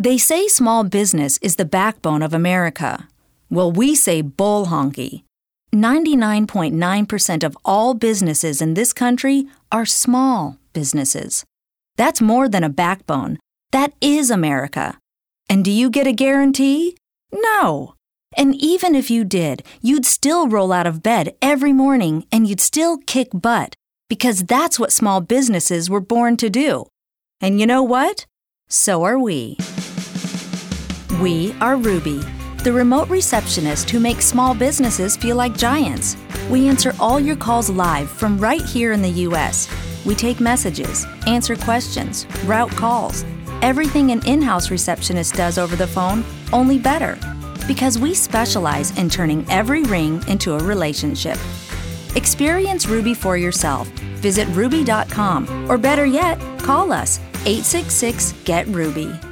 They say small business is the backbone of America. Well, we say bull honky. 99.9% of all businesses in this country are small businesses. That's more than a backbone. That is America. And do you get a guarantee? No. And even if you did, you'd still roll out of bed every morning and you'd still kick butt because that's what small businesses were born to do. And you know what? So are we. We are Ruby, the remote receptionist who makes small businesses feel like giants. We answer all your calls live from right here in the U.S. We take messages, answer questions, route calls. Everything an in-house receptionist does over the phone, only better. Because we specialize in turning every ring into a relationship. Experience Ruby for yourself. Visit ruby.com, or better yet, call us 866-GET-RUBY.